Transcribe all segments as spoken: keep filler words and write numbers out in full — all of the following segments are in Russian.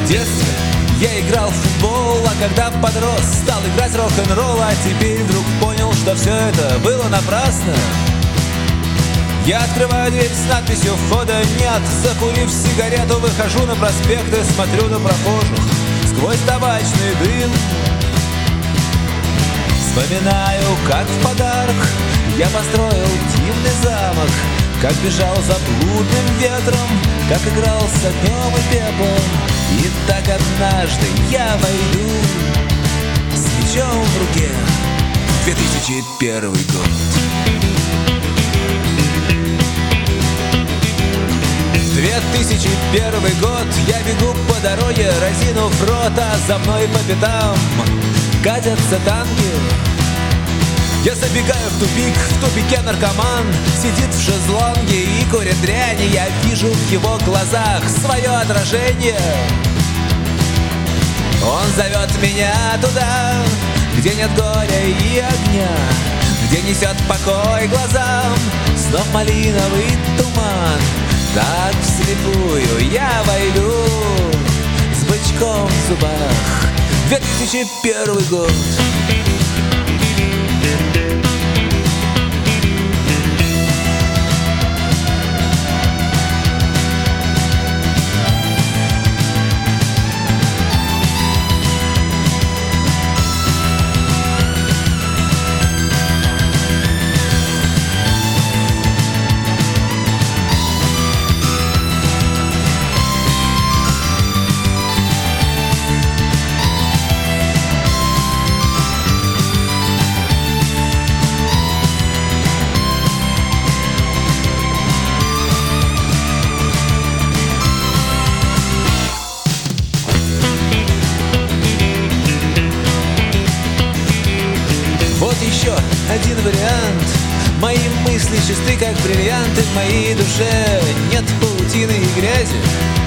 детстве я играл в футбол, а когда подрос, стал играть рок-н-ролл, а теперь вдруг понял, что все это было напрасно. Я открываю дверь с надписью «Входа нет». Закурив сигарету, выхожу на проспект и смотрю на прохожих сквозь табачный дым. Вспоминаю, как в подарок я построил дивный замок, как бежал за блудным ветром, как играл с огнем и пеплом. И так однажды я войду с мечом в руке в две тысячи первый год. две тысячи первый год, я бегу по дороге, разинув рот, а за мной по пятам катятся танки. Я забегаю в тупик, в тупике наркоман сидит в шезлонге и курит дрянь. Я вижу в его глазах свое отражение. Он зовет меня туда, где нет горя и огня, где несет покой глазам снов малиновый туман. Так вслепую я войду с бычком в зубах. две тысячи первый год. Один вариант. Мои мысли чисты, как бриллианты. В моей душе нет паутины и грязи.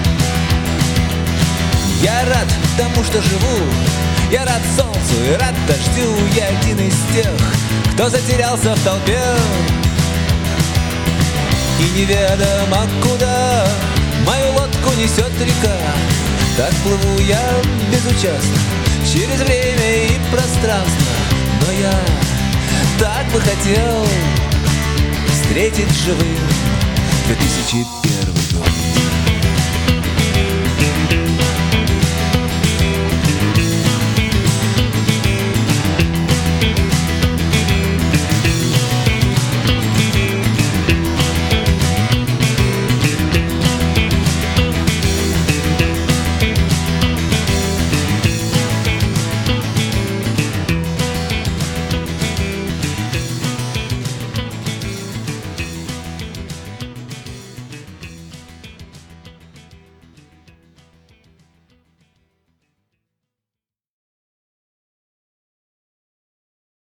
Я рад тому, что живу. Я рад солнцу и рад дождю. Я один из тех, кто затерялся в толпе. И неведомо куда мою лодку несет река. Так плыву я безучастно через время и пространство. Но я так бы хотел встретить живым две тысячи первый.